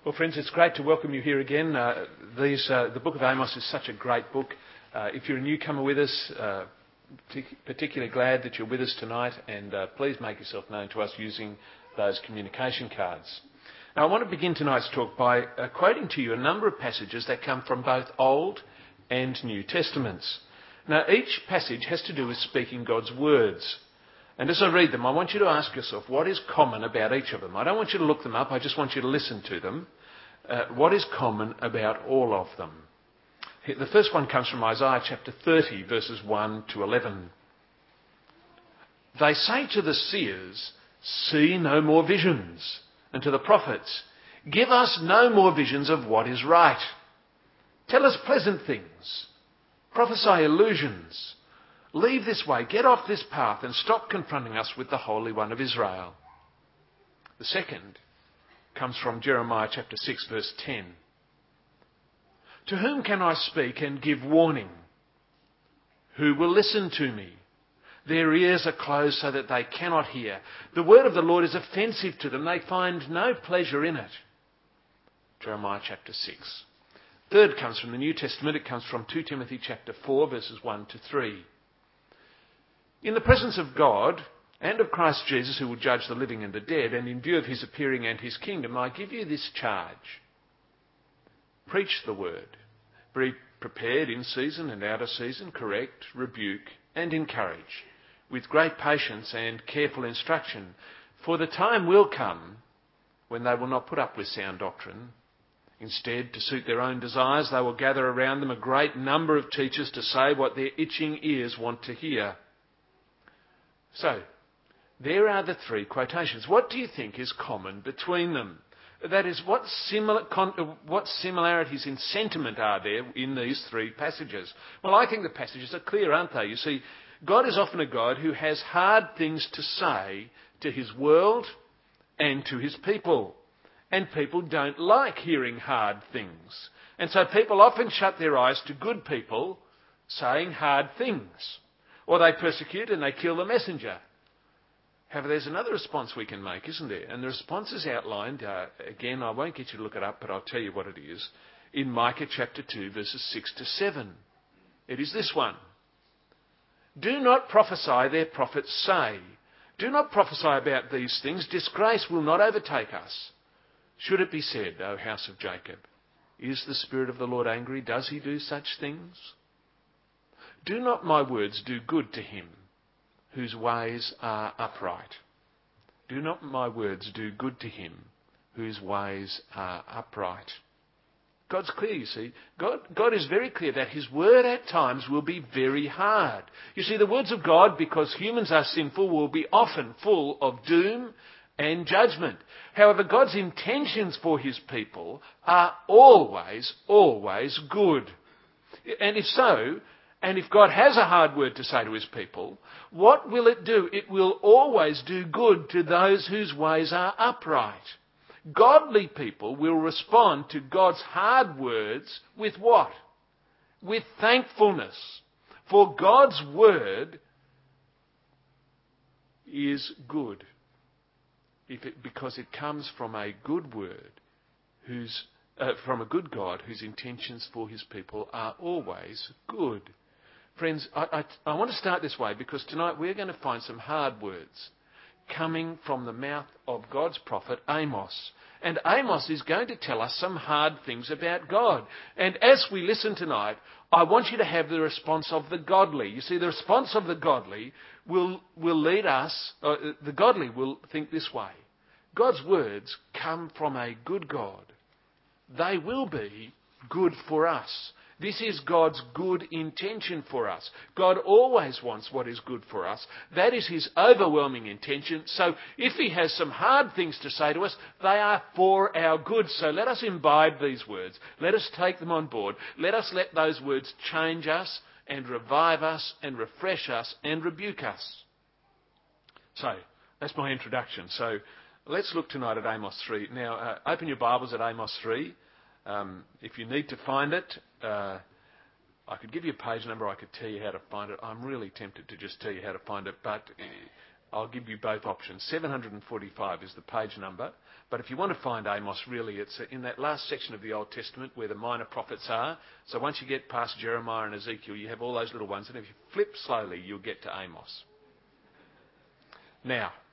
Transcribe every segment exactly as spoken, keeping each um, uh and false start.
Well, friends, it's great to welcome you here again. Uh, these, uh, the book of Amos is such a great book. Uh, if you're a newcomer with us, uh, particularly glad that you're with us tonight, and uh, please make yourself known to us using those communication cards. Now, I want to begin tonight's talk by uh, quoting to you a number of passages that come from both Old and New Testaments. Now, each passage has to do with speaking God's words. And as I read them, I want you to ask yourself, what is common about each of them? I don't want you to look them up, I just want you to listen to them. Uh, what is common about all of them? The first one comes from Isaiah chapter thirty, verses one to eleven. They say to the seers, see no more visions, and to the prophets, give us no more visions of what is right. Tell us pleasant things, prophesy illusions. Leave this way, get off this path, and stop confronting us with the Holy One of Israel. The second comes from Jeremiah chapter six, verse ten. To whom can I speak and give warning? Who will listen to me? Their ears are closed so that they cannot hear. The word of the Lord is offensive to them. They find no pleasure in it. Jeremiah chapter six. Third comes from the New Testament. It comes from Second Timothy chapter four, verses one to three. In the presence of God and of Christ Jesus, who will judge the living and the dead, and in view of his appearing and his kingdom, I give you this charge. Preach the word. Be prepared in season and out of season, correct, rebuke, and encourage, with great patience and careful instruction. For the time will come when they will not put up with sound doctrine. Instead, to suit their own desires, they will gather around them a great number of teachers to say what their itching ears want to hear. So, there are the three quotations. What do you think is common between them? That is, what, similar, what similarities in sentiment are there in these three passages? Well, I think the passages are clear, aren't they? You see, God is often a God who has hard things to say to his world and to his people. And people don't like hearing hard things. And so people often shut their eyes to good people saying hard things. Or they persecute and they kill the messenger. However, there's another response we can make, isn't there? And the response is outlined, uh, again, I won't get you to look it up, but I'll tell you what it is, in Micah chapter two, verses six to seven. It is this one. Do not prophesy, their prophets say. Do not prophesy about these things. Disgrace will not overtake us. Should it be said, O house of Jacob, is the Spirit of the Lord angry? Does he do such things? Do not my words do good to him whose ways are upright? Do not my words do good to him whose ways are upright? God's clear, you see. God, God is very clear that his word at times will be very hard. You see, the words of God, because humans are sinful, will be often full of doom and judgment. However, God's intentions for his people are always, always good. And if so, and if God has a hard word to say to his people, what will it do? It will always do good to those whose ways are upright. Godly people will respond to God's hard words with what? With thankfulness. For God's word is good. If it, because it comes from a good word, whose, uh, from a good God whose intentions for his people are always good. Friends, I, I, I want to start this way because tonight we're going to find some hard words coming from the mouth of God's prophet Amos. And Amos is going to tell us some hard things about God. And as we listen tonight, I want you to have the response of the godly. You see, the response of the godly will, will lead us, uh, the godly will think this way. God's words come from a good God. They will be good for us. This is God's good intention for us. God always wants what is good for us. That is his overwhelming intention. So if he has some hard things to say to us, they are for our good. So let us imbibe these words. Let us take them on board. Let us let those words change us and revive us and refresh us and rebuke us. So that's my introduction. So let's look tonight at Amos three. Now, uh, open your Bibles at Amos three. Um, if you need to find it, uh, I could give you a page number, I could tell you how to find it. I'm really tempted to just tell you how to find it, but I'll give you both options. seven forty-five is the page number. But if you want to find Amos, really, it's in that last section of the Old Testament where the minor prophets are. So once you get past Jeremiah and Ezekiel, you have all those little ones. And if you flip slowly, you'll get to Amos. Now,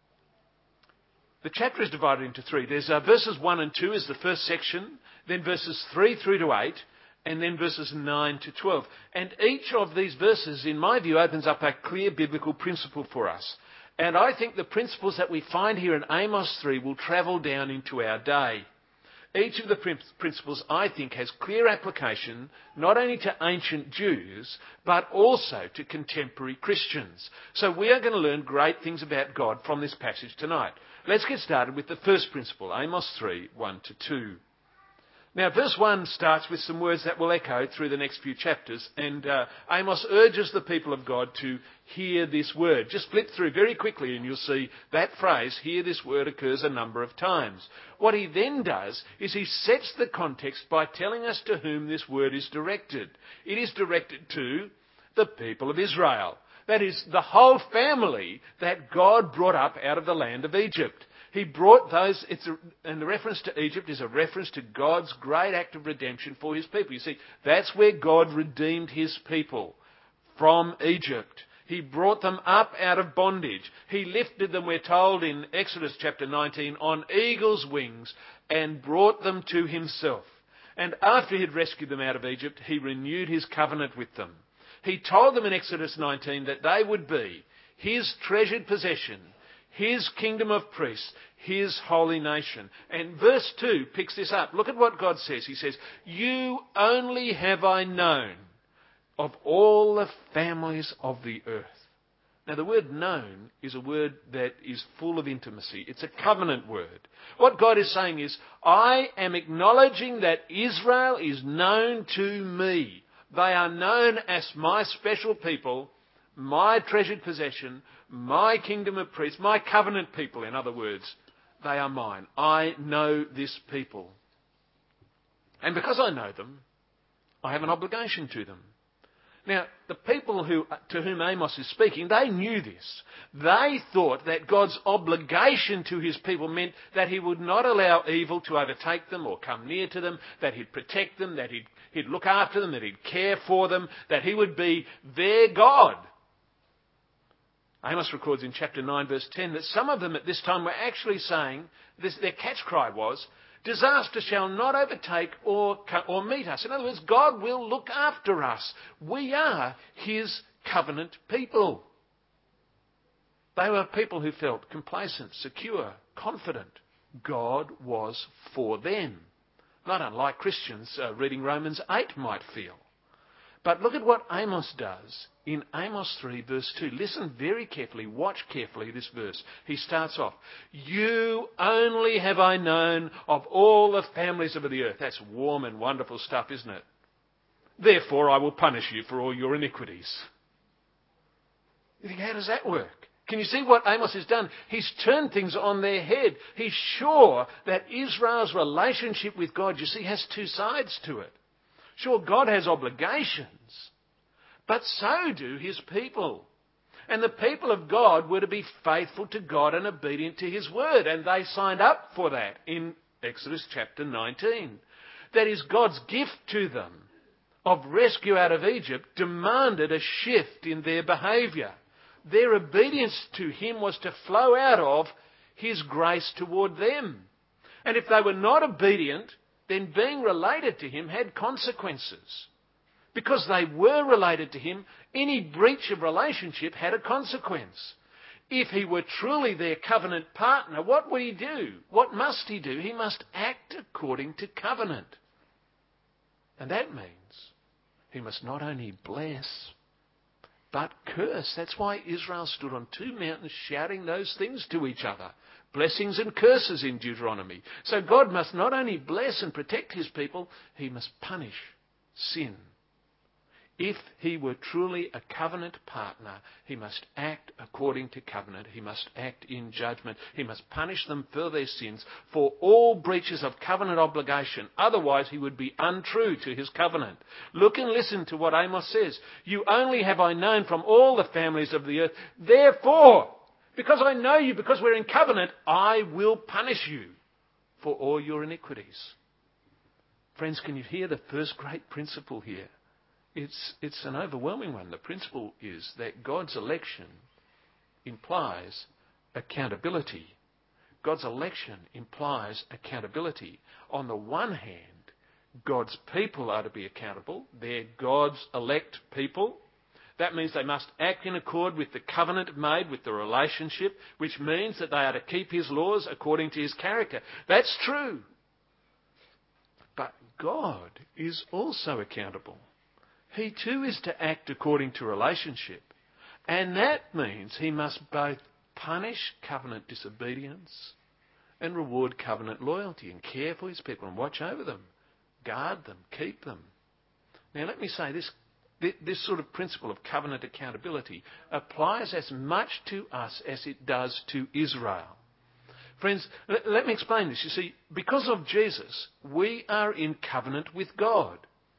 the chapter is divided into three. There's uh, verses one and two is the first section, then verses three through to eight, and then verses nine to twelve. And each of these verses, in my view, opens up a clear biblical principle for us. And I think the principles that we find here in Amos three will travel down into our day. Each of the principles, I think, has clear application not only to ancient Jews, but also to contemporary Christians. So we are going to learn great things about God from this passage tonight. Let's get started with the first principle, Amos three, one to two. Now, verse one starts with some words that will echo through the next few chapters, and uh, Amos urges the people of God to hear this word. Just flip through very quickly and you'll see that phrase, hear this word, occurs a number of times. What he then does is he sets the context by telling us to whom this word is directed. It is directed to the people of Israel. That is, the whole family that God brought up out of the land of Egypt. He brought those, it's a, and the reference to Egypt is a reference to God's great act of redemption for his people. You see, that's where God redeemed his people, from Egypt. He brought them up out of bondage. He lifted them, we're told in Exodus chapter nineteen, on eagle's wings and brought them to himself. And after he had rescued them out of Egypt, he renewed his covenant with them. He told them in Exodus nineteen that they would be his treasured possession, his kingdom of priests, his holy nation. And verse two picks this up. Look at what God says. He says, you only have I known of all the families of the earth. Now the word known is a word that is full of intimacy. It's a covenant word. What God is saying is, I am acknowledging that Israel is known to me. They are known as my special people, my treasured possession, my kingdom of priests, my covenant people, in other words. They are mine. I know this people. And because I know them, I have an obligation to them. Now, the people who, to whom Amos is speaking, they knew this. They thought that God's obligation to his people meant that he would not allow evil to overtake them or come near to them, that he'd protect them, that he'd, he'd look after them, that he'd care for them, that he would be their God. Amos records in chapter nine, verse ten, that some of them at this time were actually saying, this, their catch cry was, disaster shall not overtake or, or meet us. In other words, God will look after us. We are his covenant people. They were people who felt complacent, secure, confident. God was for them. Not unlike Christians uh, reading Romans eight might feel. But look at what Amos does in Amos three, verse two. Listen very carefully, watch carefully this verse. He starts off, you only have I known of all the families of the earth. That's warm and wonderful stuff, isn't it? Therefore I will punish you for all your iniquities. You think, how does that work? Can you see what Amos has done? He's turned things on their head. He's sure that Israel's relationship with God, you see, has two sides to it. Sure, God has obligations, but so do his people. And the people of God were to be faithful to God and obedient to his word, and they signed up for that in Exodus chapter nineteen. That is, God's gift to them of rescue out of Egypt demanded a shift in their behaviour. Their obedience to him was to flow out of his grace toward them. And if they were not obedient, then being related to him had consequences. Because they were related to him, any breach of relationship had a consequence. If he were truly their covenant partner, what would he do? What must he do? He must act according to covenant. And that means he must not only bless, but curse. That's why Israel stood on two mountains shouting those things to each other. Blessings and curses in Deuteronomy. So God must not only bless and protect his people, he must punish sin. If he were truly a covenant partner, he must act according to covenant. He must act in judgment. He must punish them for their sins, for all breaches of covenant obligation. Otherwise, he would be untrue to his covenant. Look and listen to what Amos says. You only have I known from all the families of the earth. Therefore, Because I know you, because we're in covenant, I will punish you for all your iniquities. Friends, can you hear the first great principle here? It's, it's an overwhelming one. The principle is that God's election implies accountability. God's election implies accountability. On the one hand, God's people are to be accountable. They're God's elect people. That means they must act in accord with the covenant made, with the relationship, which means that they are to keep his laws according to his character. That's true. But God is also accountable. He too is to act according to relationship. And that means he must both punish covenant disobedience and reward covenant loyalty and care for his people and watch over them, guard them, keep them. Now let me say this. This sort of principle of covenant accountability applies as much to us as it does to Israel. Friends, let me explain this. You see, because of Jesus, we are in covenant with God.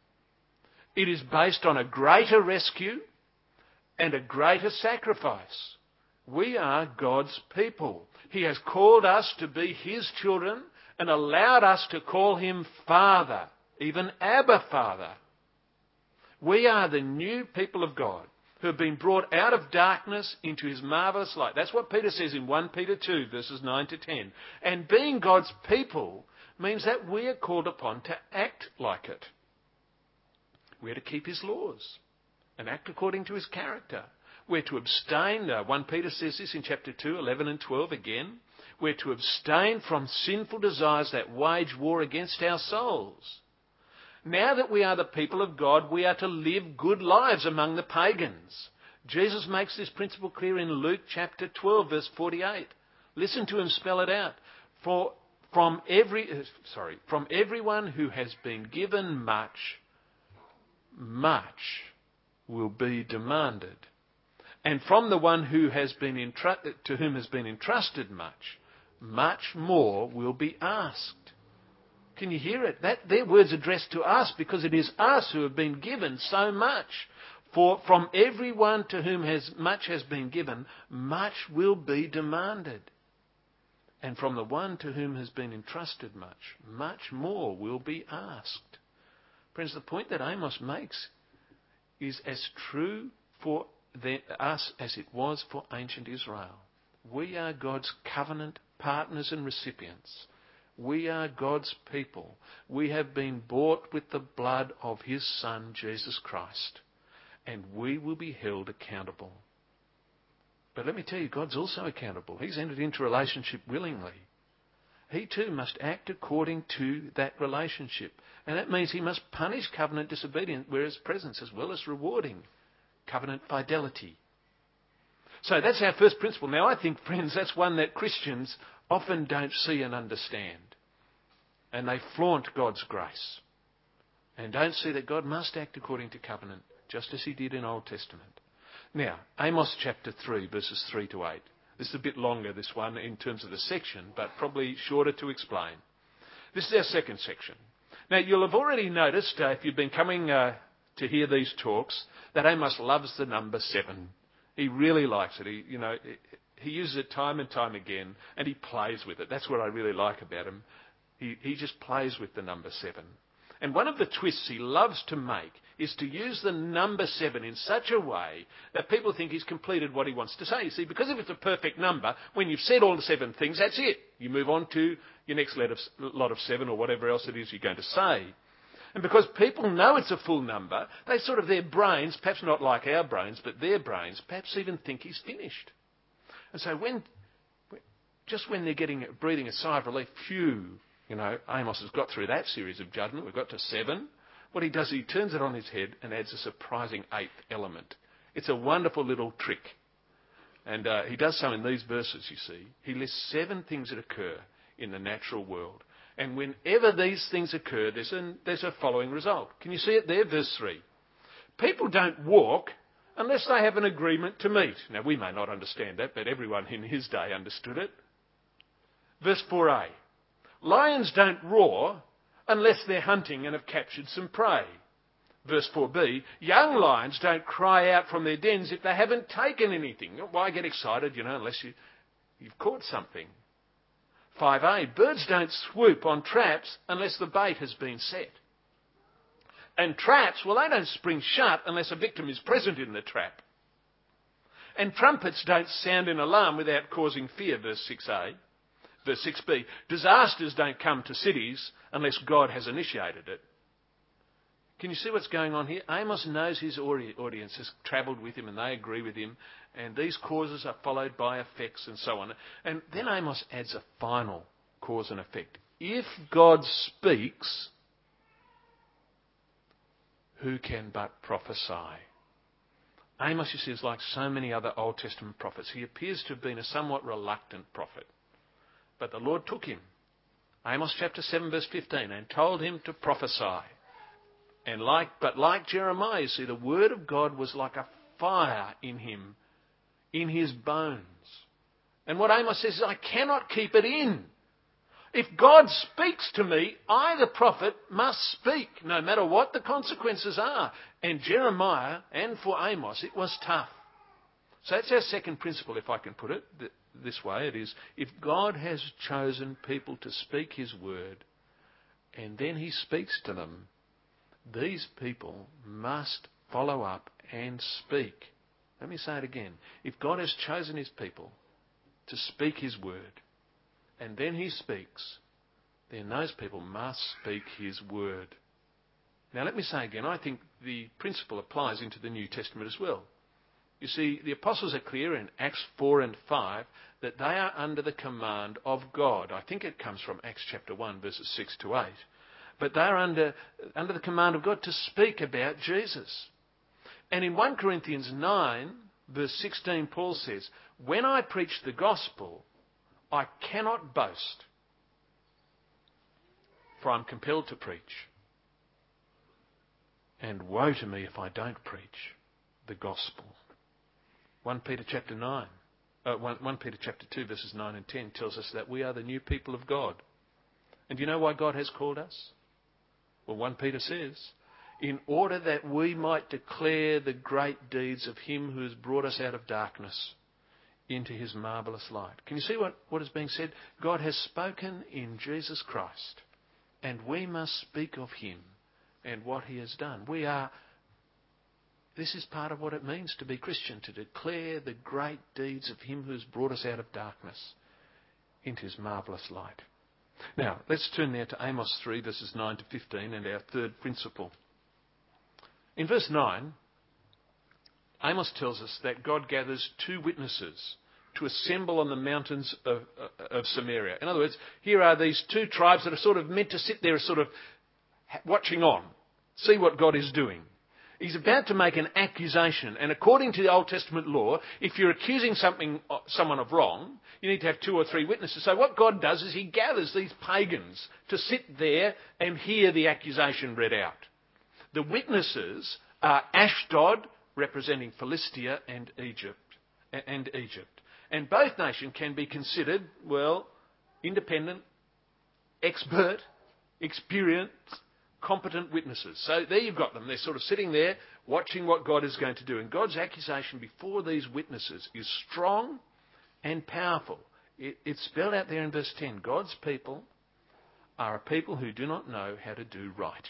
It is based on a greater rescue and a greater sacrifice. We are God's people. He has called us to be his children and allowed us to call him Father, even Abba Father. We are the new people of God who have been brought out of darkness into his marvellous light. That's what Peter says in First Peter two, verses nine to ten. And being God's people means that we are called upon to act like it. We are to keep his laws and act according to his character. We're to abstain, uh, First Peter says this in chapter two, eleven and twelve again. We're to abstain from sinful desires that wage war against our souls. Now that we are the people of God, we are to live good lives among the pagans. Jesus makes this principle clear in Luke chapter twelve, verse forty-eight. Listen to him spell it out. For from every, uh, sorry, from everyone who has been given much, much will be demanded. And from the one who has been entrusted, to whom has been entrusted much, much more will be asked. Can you hear it? That their words addressed to us, because it is us who have been given so much. For from everyone to whom has much has been given, much will be demanded. And from the one to whom has been entrusted much, much more will be asked. Friends, the point that Amos makes is as true for the, us as it was for ancient Israel. We are God's covenant partners and recipients. We are God's people. We have been bought with the blood of his Son, Jesus Christ. And we will be held accountable. But let me tell you, God's also accountable. He's entered into a relationship willingly. He too must act according to that relationship. And that means he must punish covenant disobedience where his presence, as well as rewarding covenant fidelity. So that's our first principle. Now I think, friends, that's one that Christians often don't see and understand. And they flaunt God's grace and don't see that God must act according to covenant, just as he did in Old Testament. Now, Amos chapter three, verses three to eight. This is a bit longer, this one, in terms of the section, but probably shorter to explain. This is our second section. Now, you'll have already noticed, uh, if you've been coming uh, to hear these talks, that Amos loves the number seven. He really likes it. He, you know, he uses it time and time again, and he plays with it. That's what I really like about him. He, he just plays with the number seven. And one of the twists he loves to make is to use the number seven in such a way that people think he's completed what he wants to say. You see, because if it's a perfect number, when you've said all the seven things, that's it. You move on to your next lot of, lot of seven or whatever else it is you're going to say. And because people know it's a full number, they sort of, their brains, perhaps not like our brains, but their brains, perhaps even think he's finished. And so when, just when they're getting, breathing a sigh of relief, phew, you know, Amos has got through that series of judgment. We've got to seven. What he does, he turns it on his head and adds a surprising eighth element. It's a wonderful little trick. And uh, he does so in these verses, you see. He lists seven things that occur in the natural world. And whenever these things occur, there's, an, there's a following result. Can you see it there? Verse three. People don't walk unless they have an agreement to meet. Now, we may not understand that, but everyone in his day understood it. Verse four a. Lions don't roar unless they're hunting and have captured some prey. Verse four b, young lions don't cry out from their dens if they haven't taken anything. Why get excited, you know, unless you, you've caught something. five a, birds don't swoop on traps unless the bait has been set. And traps, well, they don't spring shut unless a victim is present in the trap. And trumpets don't sound an alarm without causing fear, verse six a. Verse six b, disasters don't come to cities unless God has initiated it. Can you see what's going on here? Amos knows his audience has travelled with him and they agree with him, and these causes are followed by effects and so on. And then Amos adds a final cause and effect. If God speaks, who can but prophesy? Amos, you see, is like so many other Old Testament prophets. He appears to have been a somewhat reluctant prophet. But the Lord took him, Amos chapter seven verse fifteen, and told him to prophesy. And like, but like Jeremiah, you see, the word of God was like a fire in him, in his bones. And what Amos says is, I cannot keep it in. If God speaks to me, I, the prophet, must speak, no matter what the consequences are. And Jeremiah, and for Amos, it was tough. So that's our second principle, if I can put it this way. It is, if God has chosen people to speak his word, and then he speaks to them, these people must follow up and speak. Let me say it again. If God has chosen his people to speak his word, and then he speaks, then those people must speak his word. Now let me say again, I think the principle applies into the New Testament as well. You see, the apostles are clear in Acts four and five that they are under the command of God. I think it comes from Acts chapter one, verses six to eight. But they are under, under the command of God to speak about Jesus. And in First Corinthians nine, verse sixteen, Paul says, when I preach the gospel, I cannot boast, for I'm compelled to preach. And woe to me if I don't preach the gospel. First Peter chapter nine, uh, First Peter chapter two, verses nine and ten tells us that we are the new people of God. And do you know why God has called us? Well, First Peter says, in order that we might declare the great deeds of him who has brought us out of darkness into his marvellous light. Can you see what, what is being said? God has spoken in Jesus Christ, and we must speak of him and what he has done. We are, this is part of what it means to be Christian, to declare the great deeds of him who has brought us out of darkness into his marvellous light. Now, let's turn now to Amos three, verses nine to fifteen, and our third principle. In verse nine, Amos tells us that God gathers two witnesses to assemble on the mountains of, of Samaria. In other words, here are these two tribes that are sort of meant to sit there sort of watching on, see what God is doing. He's about to make an accusation, and according to the Old Testament law, if you're accusing something, someone of wrong, you need to have two or three witnesses. So what God does is he gathers these pagans to sit there and hear the accusation read out. The witnesses are Ashdod, representing Philistia, and Egypt, and Egypt. And both nations can be considered, well, independent, expert, experienced, competent witnesses. So there you've got them. They're sort of sitting there watching what God is going to do. And God's accusation before these witnesses is strong and powerful. It, it's spelled out there in verse ten. God's people are a people who do not know how to do right.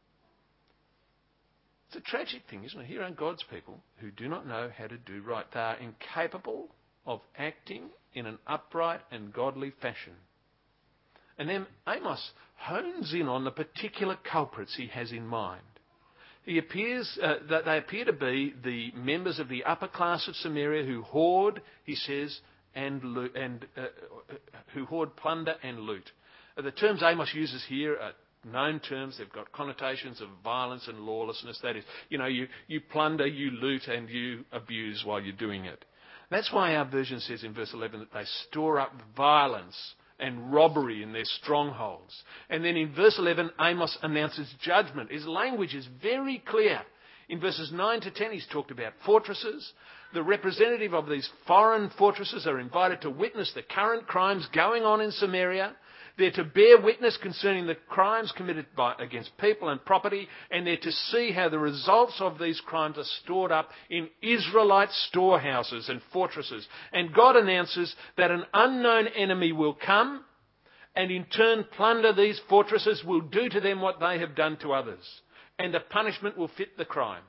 It's a tragic thing, isn't it? Here are God's people who do not know how to do right. They are incapable of acting in an upright and godly fashion. And then Amos hones in on the particular culprits he has in mind. He appears uh, that they appear to be the members of the upper class of Samaria who hoard, he says, and, lo- and uh, who hoard plunder and loot. Uh, the terms Amos uses here are known terms. They've got connotations of violence and lawlessness. That is, you know, you, you plunder, you loot, and you abuse while you're doing it. That's why our version says in verse eleven that they store up violence and robbery in their strongholds. And then in verse eleven, Amos announces judgment. His language is very clear. In verses nine to ten, he's talked about fortresses. The representative of these foreign fortresses are invited to witness the current crimes going on in Samaria. They're to bear witness concerning the crimes committed by, against people and property, and they're to see how the results of these crimes are stored up in Israelite storehouses and fortresses. And God announces that an unknown enemy will come and in turn plunder these fortresses, will do to them what they have done to others. And the punishment will fit the crime,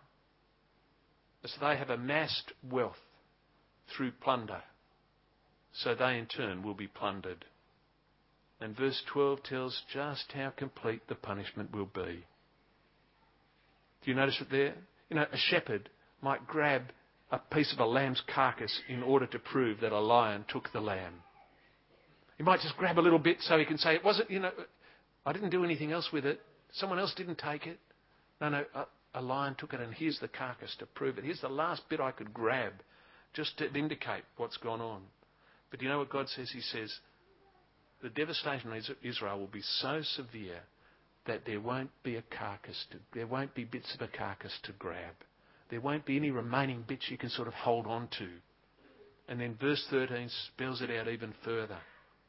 as they have amassed wealth through plunder. So they in turn will be plundered. And verse twelve tells just how complete the punishment will be. Do you notice it there? You know, a shepherd might grab a piece of a lamb's carcass in order to prove that a lion took the lamb. He might just grab a little bit so he can say, it wasn't, you know, I didn't do anything else with it. Someone else didn't take it. No, no, a, a lion took it, and here's the carcass to prove it. Here's the last bit I could grab just to indicate what's gone on. But do you know what God says? He says, the devastation of Israel will be so severe that there won't be a carcass, to, there won't be bits of a carcass to grab. There won't be any remaining bits you can sort of hold on to. And then verse thirteen spells it out even further.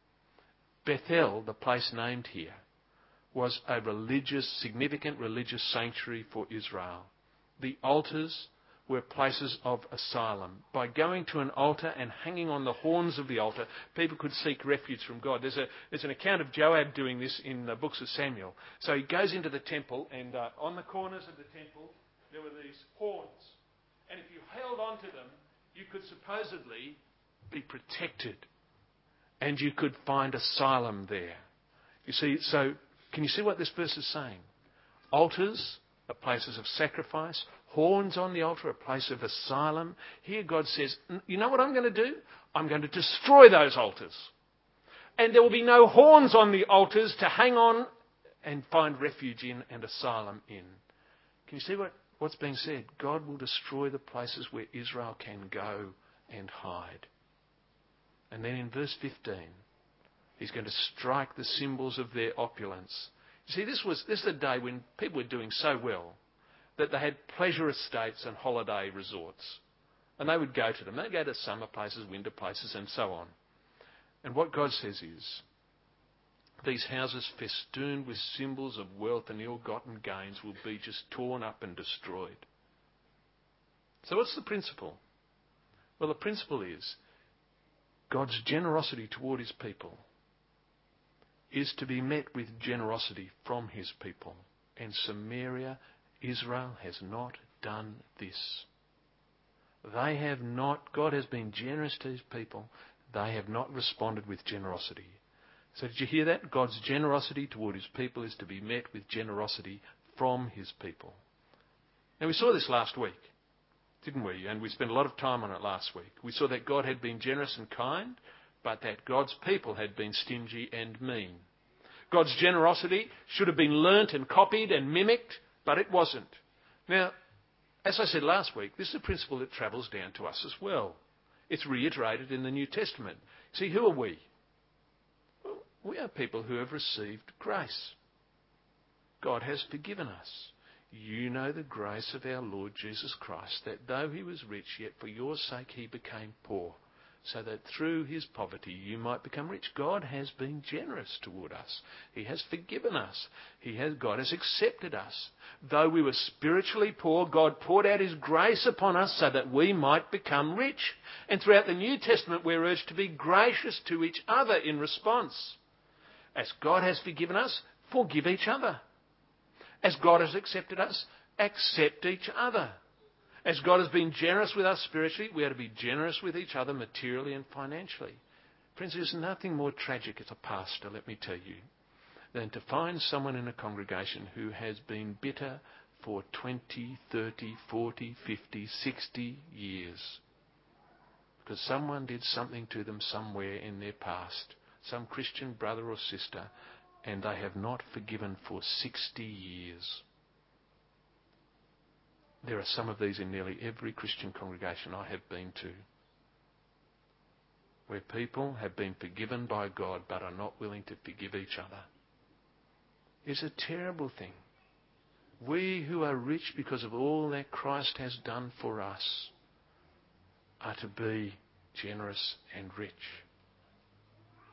Bethel, the place named here, was a religious, significant religious sanctuary for Israel. The altars were places of asylum. By going to an altar and hanging on the horns of the altar, people could seek refuge from God. There's, a, there's an account of Joab doing this in the books of Samuel. So he goes into the temple, and uh, on the corners of the temple, there were these horns. And if you held on to them, you could supposedly be protected. And you could find asylum there. You see, so can you see what this verse is saying? Altars are places of sacrifice. Horns on the altar, a place of asylum. Here God says, you know what I'm going to do? I'm going to destroy those altars. And there will be no horns on the altars to hang on and find refuge in and asylum in. Can you see what, what's being said? God will destroy the places where Israel can go and hide. And then in verse fifteen, he's going to strike the symbols of their opulence. You see, this was this is a day when people were doing so well that they had pleasure estates and holiday resorts. And they would go to them. They'd go to summer places, winter places, and so on. And what God says is, these houses festooned with symbols of wealth and ill-gotten gains will be just torn up and destroyed. So what's the principle? Well, the principle is, God's generosity toward his people is to be met with generosity from his people. And Samaria, Israel, has not done this. They have not, God has been generous to his people. They have not responded with generosity. So did you hear that? God's generosity toward his people is to be met with generosity from his people. Now we saw this last week, didn't we? And we spent a lot of time on it last week. We saw that God had been generous and kind, but that God's people had been stingy and mean. God's generosity should have been learnt and copied and mimicked, but it wasn't. Now, as I said last week, this is a principle that travels down to us as well. It's reiterated in the New Testament. See, who are we? Well, we are people who have received grace. God has forgiven us. You know the grace of our Lord Jesus Christ, that though he was rich, yet for your sake he became poor, so that through his poverty you might become rich. God has been generous toward us. He has forgiven us. He has, God has accepted us. Though we were spiritually poor, God poured out his grace upon us so that we might become rich. And throughout the New Testament we're urged to be gracious to each other in response. As God has forgiven us, forgive each other. As God has accepted us, accept each other. As God has been generous with us spiritually, we are to be generous with each other materially and financially. Friends, there's nothing more tragic as a pastor, let me tell you, than to find someone in a congregation who has been bitter for twenty, thirty, forty, fifty, sixty years. Because someone did something to them somewhere in their past, some Christian brother or sister, and they have not forgiven for sixty years. There are some of these in nearly every Christian congregation I have been to, where people have been forgiven by God but are not willing to forgive each other. It's a terrible thing. We who are rich because of all that Christ has done for us are to be generous and rich.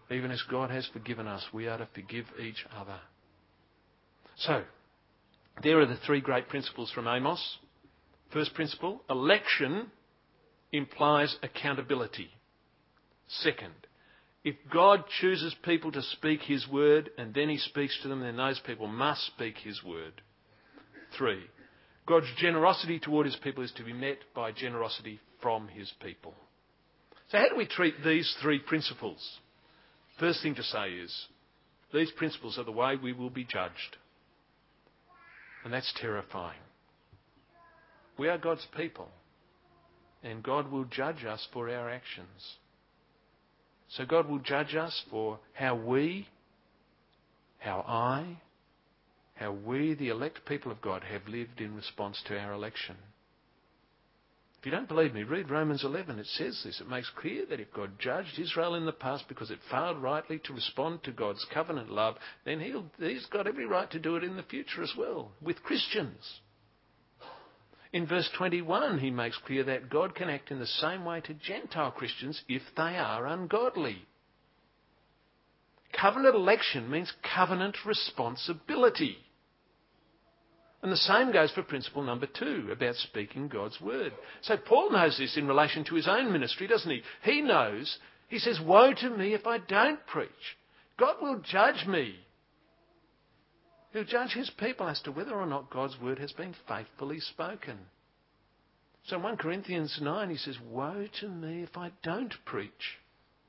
Even as God has forgiven us, we are to forgive each other. So, there are the three great principles from Amos. First principle, election implies accountability. Second, if God chooses people to speak his word and then he speaks to them, then those people must speak his word. Three, God's generosity toward his people is to be met by generosity from his people. So how do we treat these three principles? First thing to say is, these principles are the way we will be judged. And that's terrifying. We are God's people, and God will judge us for our actions. So God will judge us for how we, how I, how we, the elect people of God, have lived in response to our election. If you don't believe me, read Romans eleven. It says this. It makes clear that if God judged Israel in the past because it failed rightly to respond to God's covenant love, then he'll, he's got every right to do it in the future as well, with Christians. In verse twenty-one, he makes clear that God can act in the same way to Gentile Christians if they are ungodly. Covenant election means covenant responsibility. And the same goes for principle number two, about speaking God's word. So Paul knows this in relation to his own ministry, doesn't he? He knows, he says, woe to me if I don't preach. God will judge me. He'll judge his people as to whether or not God's word has been faithfully spoken. So in First Corinthians nine, he says, woe to me if I don't preach.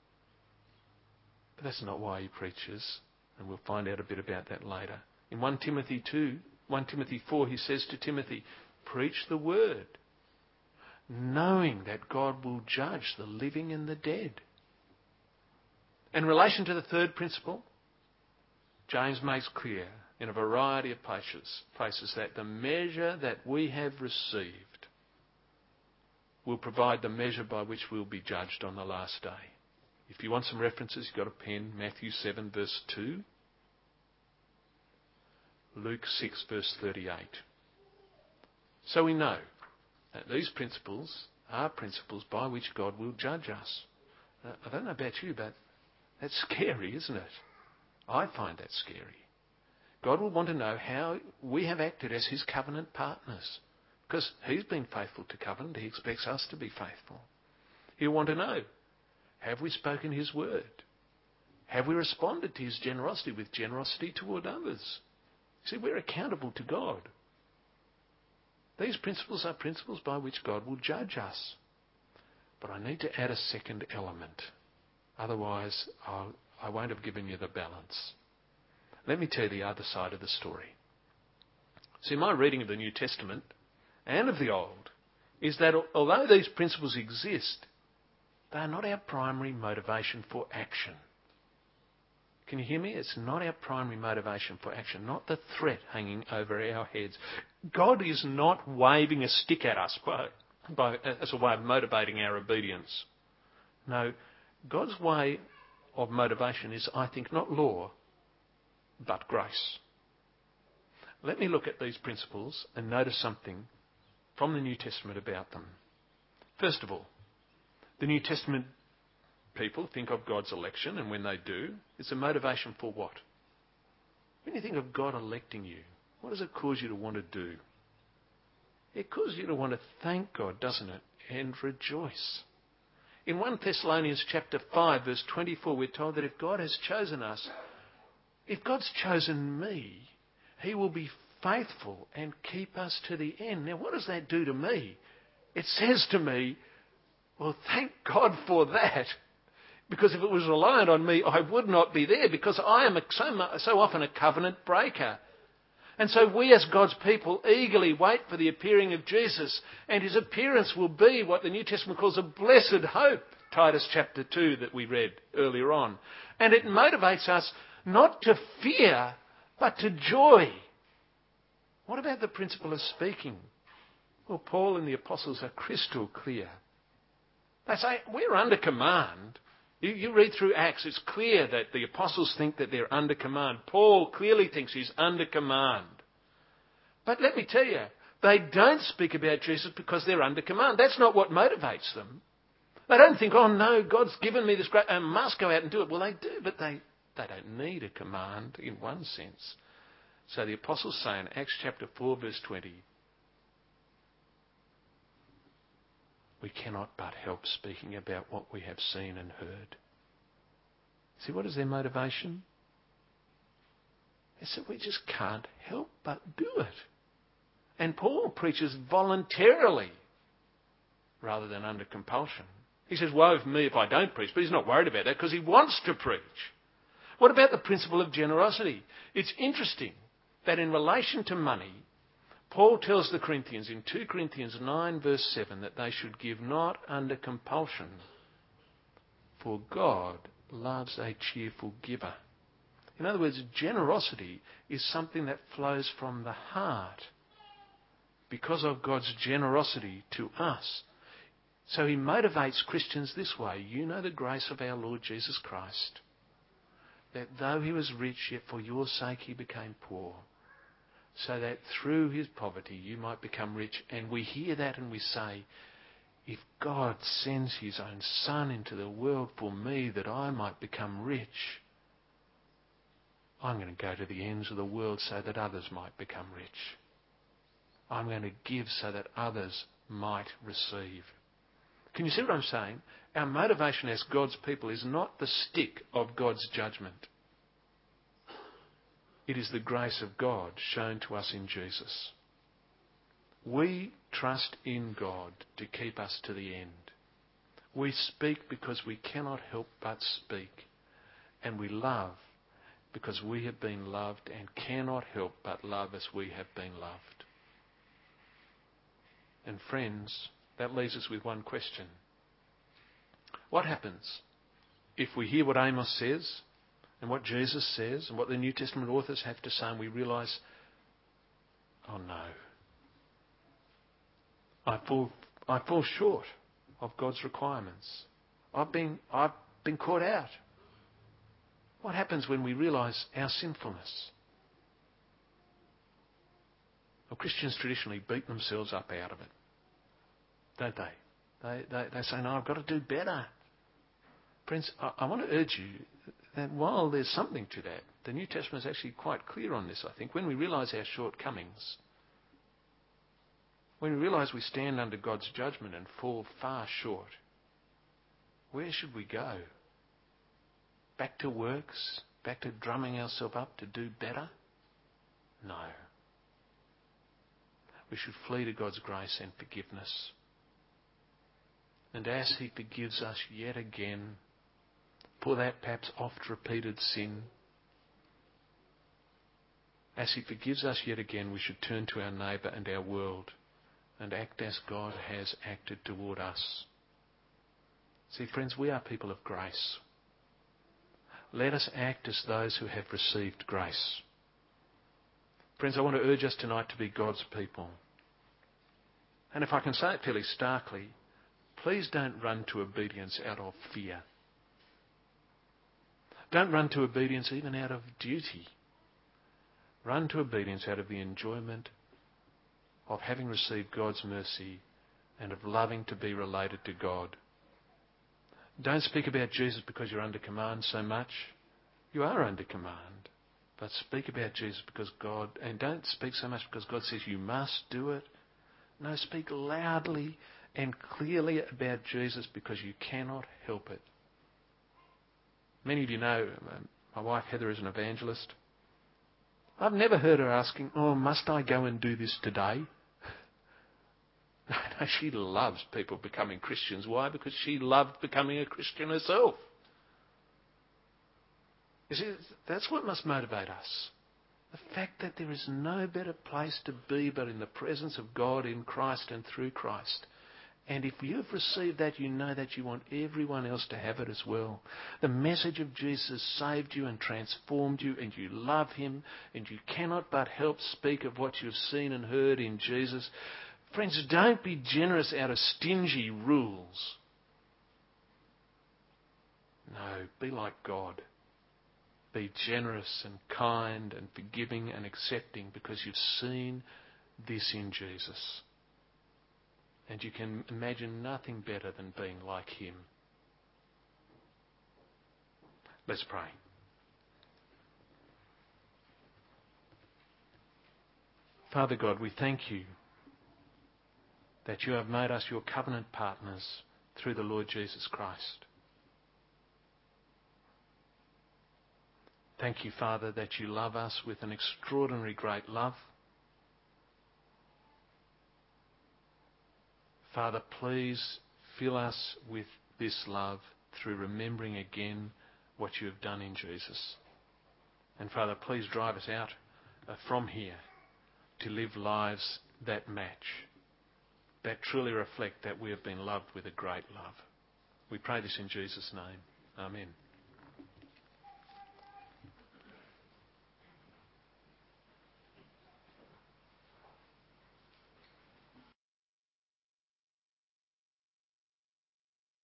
But that's not why he preaches, and we'll find out a bit about that later. In First Timothy two, First Timothy four, he says to Timothy, preach the word, knowing that God will judge the living and the dead. In relation to the third principle, James makes clear in a variety of places, places that the measure that we have received will provide the measure by which we'll be judged on the last day. If you want some references, you've got a pen. Matthew seven verse two. Luke six verse thirty-eight. So we know that these principles are principles by which God will judge us. Uh, I don't know about you, but that's scary, isn't it? I find that scary. God will want to know how we have acted as his covenant partners. Because he's been faithful to covenant, he expects us to be faithful. He'll want to know, have we spoken his word? Have we responded to his generosity with generosity toward others? See, we're accountable to God. These principles are principles by which God will judge us. But I need to add a second element. Otherwise, I'll, I won't have given you the balance. Let me tell you the other side of the story. See, my reading of the New Testament and of the Old is that although these principles exist, they are not our primary motivation for action. Can you hear me? It's not our primary motivation for action, not the threat hanging over our heads. God is not waving a stick at us by, by, as a way of motivating our obedience. No, God's way of motivation is, I think, not law, but grace. Let me look at these principles and notice something from the New Testament about them. First of all, the New Testament people think of God's election, and when they do, it's a motivation for what? When you think of God electing you, what does it cause you to want to do? It causes you to want to thank God, doesn't it? And rejoice. In First Thessalonians chapter five, verse twenty-four, we're told that if God has chosen us, if God's chosen me, he will be faithful and keep us to the end. Now, what does that do to me? It says to me, well, thank God for that. Because if it was reliant on me, I would not be there, because I am a, so, so often a covenant breaker. And so we as God's people eagerly wait for the appearing of Jesus, and his appearance will be what the New Testament calls a blessed hope, Titus chapter two that we read earlier on. And it motivates us not to fear, but to joy. What about the principle of speaking? Well, Paul and the apostles are crystal clear. They say, we're under command. You, you read through Acts, it's clear that the apostles think that they're under command. Paul clearly thinks he's under command. But let me tell you, they don't speak about Jesus because they're under command. That's not what motivates them. They don't think, oh no, God's given me this great, I must go out and do it. Well, they do, but they, they don't need a command in one sense. So the apostles say in Acts chapter four verse twenty, we cannot but help speaking about what we have seen and heard. See, what is their motivation? They said, we just can't help but do it. And Paul preaches voluntarily rather than under compulsion. He says, woe for me if I don't preach, but he's not worried about that because he wants to preach. What about the principle of generosity? It's interesting that in relation to money, Paul tells the Corinthians in two Corinthians nine verse seven that they should give not under compulsion, for God loves a cheerful giver. In other words, generosity is something that flows from the heart because of God's generosity to us. So he motivates Christians this way. You know the grace of our Lord Jesus Christ, that though he was rich, yet for your sake he became poor, so that through his poverty you might become rich. And we hear that and we say, if God sends his own Son into the world for me that I might become rich, I'm going to go to the ends of the world so that others might become rich. I'm going to give so that others might receive. Can you see what I'm saying? Our motivation as God's people is not the stick of God's judgment. It is the grace of God shown to us in Jesus. We trust in God to keep us to the end. We speak because we cannot help but speak. And we love because we have been loved and cannot help but love as we have been loved. And friends, that leaves us with one question. What happens if we hear what Amos says and what Jesus says and what the New Testament authors have to say and we realise, oh no, I fall, I fall short of God's requirements. I've been, I've been caught out. What happens when we realise our sinfulness? Well, Christians traditionally beat themselves up out of it, don't they? They, they, they say, no, I've got to do better. Friends, I, I want to urge you that while there's something to that, the New Testament is actually quite clear on this, I think. When we realise our shortcomings, when we realise we stand under God's judgment and fall far short, where should we go? Back to works? Back to drumming ourselves up to do better? No. We should flee to God's grace and forgiveness. And as he forgives us yet again for that perhaps oft-repeated sin, as he forgives us yet again, we should turn to our neighbour and our world and act as God has acted toward us. See, friends, we are people of grace. Let us act as those who have received grace. Friends, I want to urge us tonight to be God's people. And if I can say it fairly starkly, please don't run to obedience out of fear. Don't run to obedience even out of duty. Run to obedience out of the enjoyment of having received God's mercy and of loving to be related to God. Don't speak about Jesus because you're under command so much. You are under command. But speak about Jesus because God, and don't speak so much because God says you must do it. No, speak loudly and clearly about Jesus because you cannot help it. Many of you know my wife Heather is an evangelist. I've never heard her asking, oh, must I go and do this today? No, no, she loves people becoming Christians. Why? Because she loved becoming a Christian herself. You see, that's what must motivate us. The fact that there is no better place to be but in the presence of God in Christ and through Christ. And if you've received that, you know that you want everyone else to have it as well. The message of Jesus saved you and transformed you, and you love him, and you cannot but help speak of what you've seen and heard in Jesus. Friends, don't be generous out of stingy rules. No, be like God. Be generous and kind and forgiving and accepting because you've seen this in Jesus. And you can imagine nothing better than being like him. Let's pray. Father God, we thank you that you have made us your covenant partners through the Lord Jesus Christ. Thank you, Father, that you love us with an extraordinary great love. Father, please fill us with this love through remembering again what you have done in Jesus. And Father, please drive us out uh, from here to live lives that match, that truly reflect that we have been loved with a great love. We pray this in Jesus' name. Amen.